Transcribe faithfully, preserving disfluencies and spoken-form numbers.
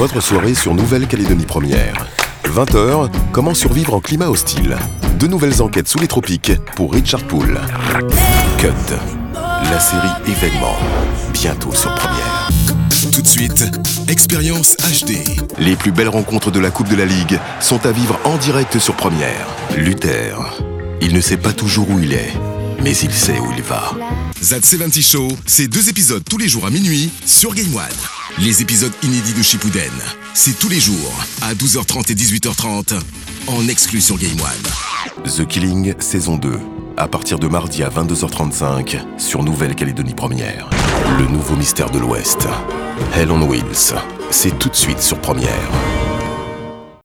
votre soirée sur Nouvelle-Calédonie Première. vingt heures, comment survivre en climat hostile. Deux nouvelles enquêtes sous les tropiques pour Richard Poole. Cut, la série événement, bientôt sur Première. Tout de suite, expérience H D. Les plus belles rencontres de la Coupe de la Ligue sont à vivre en direct sur Première. Luther, il ne sait pas toujours où il est, mais il sait où il va. That soixante Show, c'est deux épisodes tous les jours à minuit sur Game One. Les épisodes inédits de Shippuden, c'est tous les jours à douze heures trente et dix-huit heures trente en exclu sur Game One. The Killing, saison deux, à partir de mardi à vingt-deux heures trente-cinq sur Nouvelle-Calédonie Première. Le nouveau mystère de l'Ouest, Hell on Wheels, c'est tout de suite sur Première.